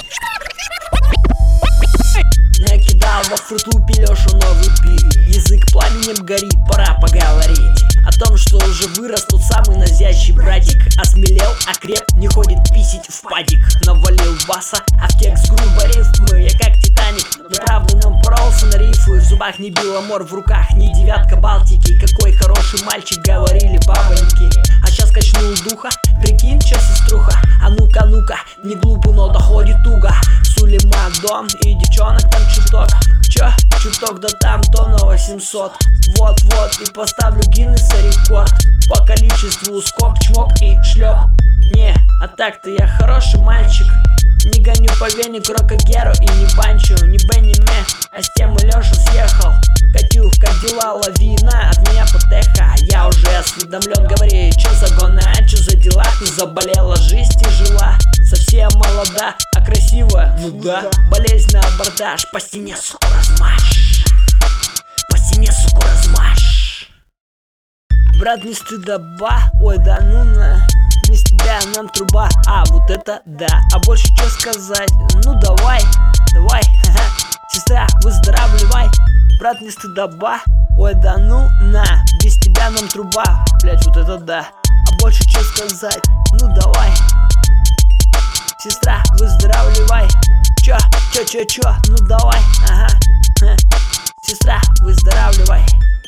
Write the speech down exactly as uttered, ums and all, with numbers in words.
Накидал во фрутлупе Лешу новый бит. Язык пламенем горит, пора поговорить о том, что уже вырос тот самый назящий братик. Осмелел, окреп, не ходит писить в падик. Навалил баса, а в текст грубо рифмы. Я как Титаник, но правда нам поролся на рифы. В зубах не Беломор, в руках не девятка Балтики. Какой хороший мальчик, говорили бабоньки. А сейчас качнул духа, прикинь, чё сеструха. А ну-ка, ну-ка, не глупо, но доходит туго. Сулейман дом и девчонок там чуток. Чё? Чуток, да там то на восемьсот. Вот-вот, и поставлю Гиннесса рекорд по количеству скок, чмок и шлеп. Не, а так-то я хороший мальчик. Не гоню по вене Крокогеру и не банчу, не Бенни Ме, а с темы Леша съехал. Катю, как дела, лавина, от меня потеха. Я уже осведомлен, говори, чё за гона, чё за дела. Ты заболела, жизнь тяжела, совсем молода, а красивая, ну да. Болезнь на абордаж, по стене, сука, размажь. По стене, сука, размажь. Брат, не стыдоба, ой, да ну на. Без тебя нам труба, а вот это да. А больше что сказать, ну давай, давай, ха-ха. Сестра, выздоравливай. Брат, не стыдоба, ой, да ну на. Без тебя нам труба, блять, вот это да. А больше что сказать, ну давай. Сестра, выздоравливай. Чё, чё, чё, чё, ну давай, ага. Сестра, выздоравливай.